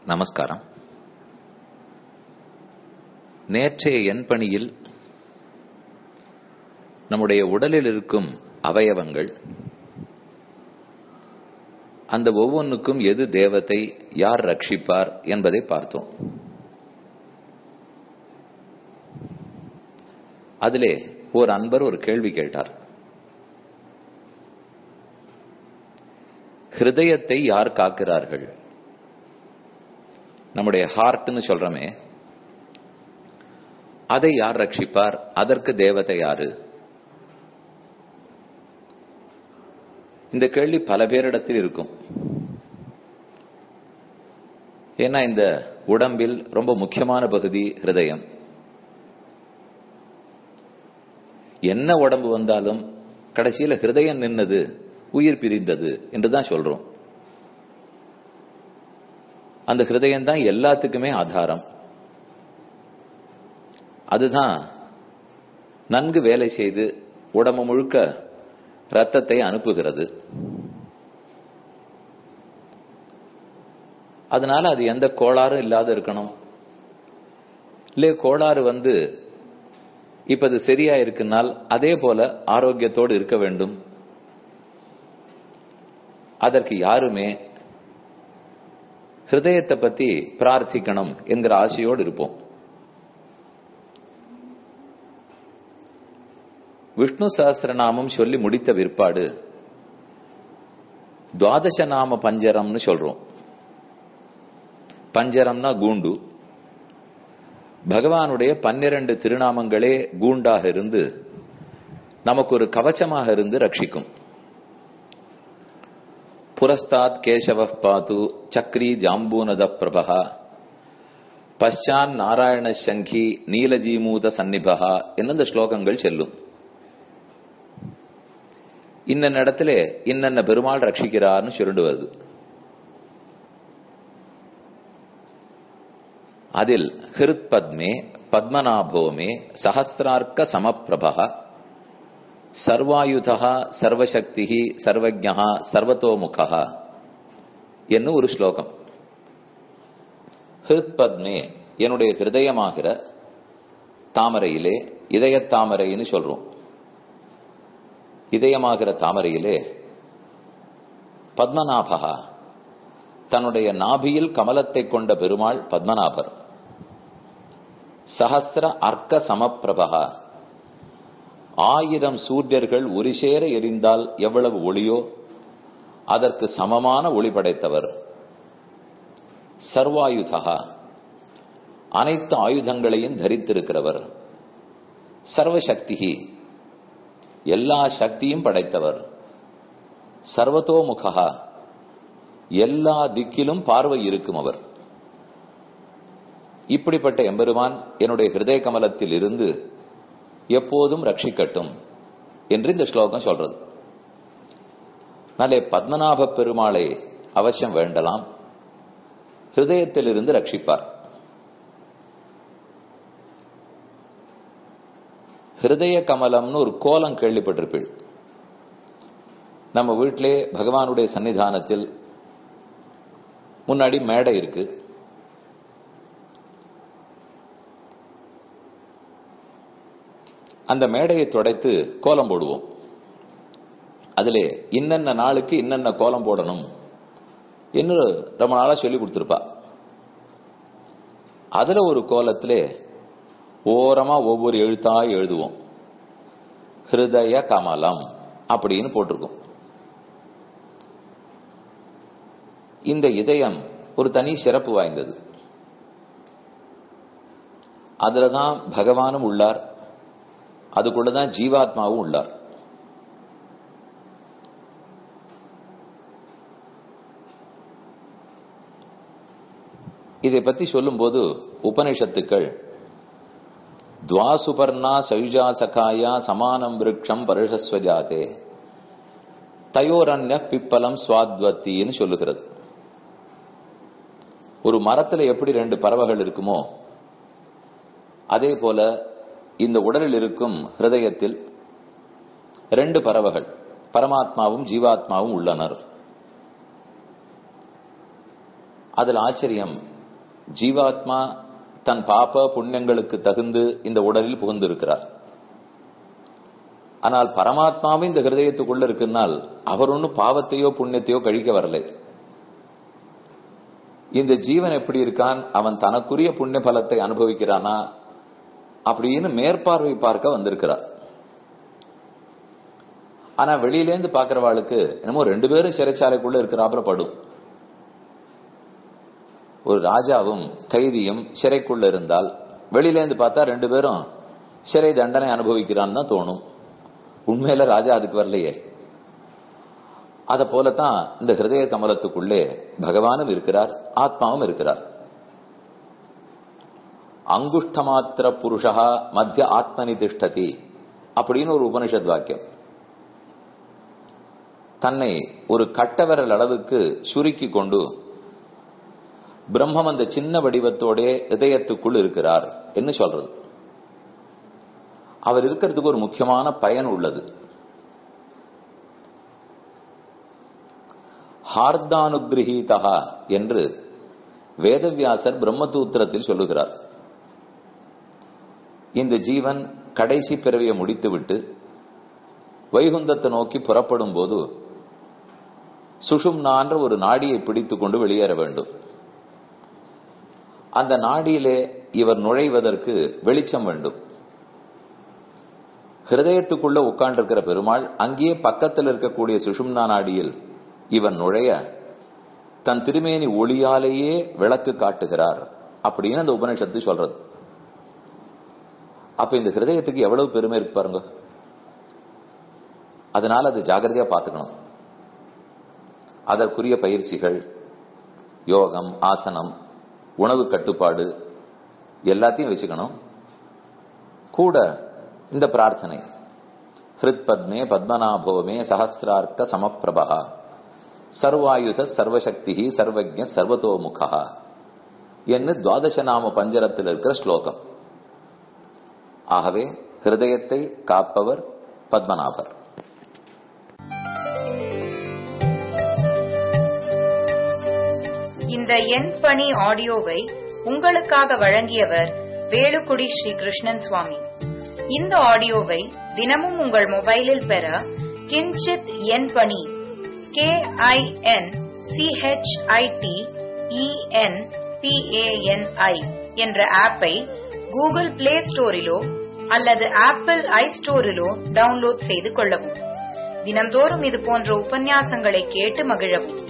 நமஸ்காரம். நேற்றைய எண்பணியில் நம்முடைய உடலில் இருக்கும் அவயவங்கள், அந்த ஒவ்வொன்றுக்கும் எது தேவதை, யார் ரட்சிப்பார் என்பதை பார்த்தோம். அதிலே ஒரு அன்பர் ஒரு கேள்வி கேட்டார். ஹிருதயத்தை யார் காக்கிறார்கள்? நம்முடைய ஹார்ட்னு சொல்றமே, அதை யார் ரட்சிப்பார்? அதற்கு தேவதை யாரு? இந்த கேள்வி பல பேரிடத்தில் இருக்கும். ஏன்னா இந்த உடம்பில் ரொம்ப முக்கியமான பகுதி ஹிருதயம். என்ன உடம்பு வந்தாலும் கடைசியில் ஹிருதயம் நின்னது, உயிர் பிரிந்தது என்றுதான் சொல்றோம். அந்த ஹிருதயம் தான் எல்லாத்துக்குமே ஆதாரம். அதுதான் நன்கு வேலை செய்து உடம்பு முழுக்க ரத்தத்தை அனுப்புகிறது. அதனால அது எந்த கோளாறும் இல்லாத இருக்கணும். இல்ல கோளாறு வந்து இப்ப அது சரியா இருக்குனால் அதே போல ஆரோக்கியத்தோடு இருக்க வேண்டும். அதற்கு யாருமே ஹிருதயத்தை பத்தி பிரார்த்திக்கணும் என்கிற ஆசையோடு இருப்போம். விஷ்ணு சஹஸ்ரநாமம் சொல்லி முடித்த பிற்பாடு துவாதச நாம பஞ்சரம்னு சொல்றோம். பஞ்சரம்னா கூண்டு. பகவானுடைய 12 திருநாமங்களே கூண்டாக இருந்து நமக்கு ஒரு கவச்சமாக இருந்து ரட்சிக்கும். புரஸ்தாத் கேசவ பாது சக்ரி ஜாம்பூனத பிரபா பశ్చాன் நாராயண சங்கி நீலஜீமூத சந்நிபா என்ன ஸ்லோகங்கள் செல்லும். இன்ன இடத்துல இன்னென்ன பெருமாள் ரட்சிக்கிறார்னு சொல்லிடுவது. அதில் ஹிருத் பத்மே பத்மநாபோமே சஹசிரார்க்க சமப்பிரபா சர்வாயுதா சர்வசக்தி சர்வஜ்ஞா சர்வதோமுகா என்னும் ஒரு ஸ்லோகம். ஹிருத் பத்மே என்னுடைய ஹிருதயமாகிற தாமரையிலே, இதய தாமரைன்னு சொல்றோம். இதயமாகிற தாமரையிலே பத்மநாபா, தன்னுடைய நாபியில் கமலத்தை கொண்ட பெருமாள் பத்மநாபர். சஹஸ்ர அர்க்க சமப்பிரபா, 1000 சூரியர்கள் ஒரு சேர எரிந்தால் எவ்வளவு ஒளியோ அதற்கு சமமான ஒளி படைத்தவர். சர்வாயுதா, அனைத்து ஆயுதங்களையும் தரித்திருக்கிறவர். சர்வசக்தி, எல்லா சக்தியும் படைத்தவர். சர்வதோமுகா, எல்லா திக்கிலும் பார்வை இருக்கும் அவர். இப்படிப்பட்ட எம்பெருமான் என்னுடைய ஹிருதய கமலத்தில் இருந்து எப்போதும் ரட்சிக்கட்டும் என்று இந்த ஸ்லோகம் சொல்றது. நாளை பத்மநாப பெருமாளை அவசியம் வேண்டலாம், ஹிருதயத்தில் இருந்து ரட்சிப்பார். ஹிருதய கமலம்னு ஒரு கோலம் கேள்விப்பட்டிருப்பீள். நம்ம வீட்டிலே பகவானுடைய சன்னிதானத்தில் முன்னாடி மேடை இருக்கு. அந்த மேடையை துடைத்து கோலம் போடுவோம். அதிலே இன்னென்ன நாளுக்கு இன்னென்ன கோலம் போடணும் என்று ரொம்ப நாளா சொல்லி கொடுத்திருப்பா. அதுல ஒரு கோலத்திலே ஓரமா ஒவ்வொரு எழுத்தா எழுதுவோம். ஹிருதய கமலம் அப்படின்னு போட்டிருக்கோம். இந்த இதயம் ஒரு தனி சிறப்பு வாய்ந்தது. அதுலதான் பகவானும் உள்ளார், அதுக்குள்ளதான் ஜீவாத்மாவும் உள்ளார். இதை பத்தி சொல்லும் போது உபனிஷத்துக்கள் துவாசுபர்ணா சயுஜா சகாயா சமானம் விருட்சம் பருஷஸ்வஜாதே தயோரண்ய பிப்பலம் சுவாத்வத்தின்னு சொல்லுகிறது. ஒரு மரத்துல எப்படி 2 பறவைகள் இருக்குமோ அதே போல இந்த உடலில் இருக்கும் ஹிருதயத்தில் 2 பறவைகள், பரமாத்மாவும் ஜீவாத்மாவும் உள்ளனர். அதில் ஆச்சரியம், ஜீவாத்மா தன் பாப புண்ணியங்களுக்கு தகுந்து இந்த உடலில் புகுந்திருக்கிறார். ஆனால் பரமாத்மாவும் இந்த ஹிருதயத்துக்குள்ள இருக்குன்னால் அவர் ஒன்னும் பாவத்தையோ புண்ணியத்தையோ கழிக்க வரலை. இந்த ஜீவன் எப்படி இருக்கான், அவன் தனக்குரிய புண்ணிய பலத்தை அனுபவிக்கிறானா அப்படின்னு மேற்பார்வை பார்க்க வந்திருக்கிறார். ஆனா வெளியிலேந்து பாக்குறவாளுக்கு என்னமோ 2 பேரும் சிறைச்சாலைக்குள்ள இருக்கிறாப்புல படும். ஒரு ராஜாவும் கைதியும் சிறைக்குள்ள இருந்தால் வெளியிலேந்து பார்த்தா 2 பேரும் சிறை தண்டனை அனுபவிக்கிறான்னு தான் தோணும். உண்மையில ராஜா அதுக்கு வரலையே. அத போலதான் இந்த ஹிருதய கமலத்துக்குள்ளே பகவானும் இருக்கிறார், ஆத்மாவும் இருக்கிறார். அங்குஷ்டமாத்திர புருஷா மத்திய ஆத்மனி திஷ்டதி அப்படின்னு ஒரு உபனிஷத் வாக்கியம். தன்னை ஒரு கட்டவரல் அளவுக்கு சுருக்கி கொண்டு பிரம்மம் அந்த சின்ன வடிவத்தோட இதயத்துக்குள் இருக்கிறார் என்று சொல்றது. அவர் இருக்கிறதுக்கு ஒரு முக்கியமான பயன் உள்ளது. ஹார்தானுகிரகீதா என்று வேதவியாசர் பிரம்மசூத்திரத்தில் சொல்லுகிறார். இந்த ஜீவன் கடைசி பிறவியை முடித்துவிட்டு வைகுந்தத்தை நோக்கி புறப்படும் போது சுஷும்னான்ற ஒரு நாடியை பிடித்துக் கொண்டு வெளியேற வேண்டும். அந்த நாடியிலே இவர் நுழைவதற்கு வெளிச்சம் வேண்டும். ஹிருதயத்துக்குள்ள உட்கார்ந்திருக்கிற பெருமாள் அங்கேயே பக்கத்தில் இருக்கக்கூடிய சுஷும்னா நாடியில் இவன் நுழைய தன் திருமேனி ஒளியாலேயே விளக்கு காட்டுகிறார் அப்படின்னு அந்த உபனிஷத்து சொல்றது. அப்ப இந்த ஹிருதயத்துக்கு எவ்வளவு பெருமை இருக்கு பாருங்க. அதனால அது ஜாகிரதையா பார்த்துக்கணும். அதற்குரிய பயிற்சிகள், யோகம், ஆசனம், உணவு கட்டுப்பாடு எல்லாத்தையும் வச்சுக்கணும். கூட இந்த பிரார்த்தனை, ஹிருத் பத்மே பத்மநாபோமே சஹசிரார்க்க சமப்பிரபா சர்வாயுத சர்வசக்தி சர்வஜ்ஞ சர்வதோமுகா என்று துவாதசநாம பஞ்சரத்தில் இருக்கிற ஸ்லோகம். ஆகவே ஹிருதயத்தை காப்பவர் பத்மநாபர். இந்த என் பணி ஆடியோவை உங்களுக்காக வழங்கியவர் வேலுக்குடி ஸ்ரீ கிருஷ்ணன் சுவாமி. இந்த ஆடியோவை தினமும் உங்கள் மொபைலில் பெற கிஞ்சித் என் பணி KINCHITENPANI என்ற ஆப்பை கூகுள் பிளே ஸ்டோரிலோ அல்லது ஆப்பிள் ஐ ஸ்டோரிலோ டவுன்லோட் செய்து கொள்ளவும். தினம்தோறும் இது போன்ற உபன்யாசங்களை கேட்டு மகிழவும்.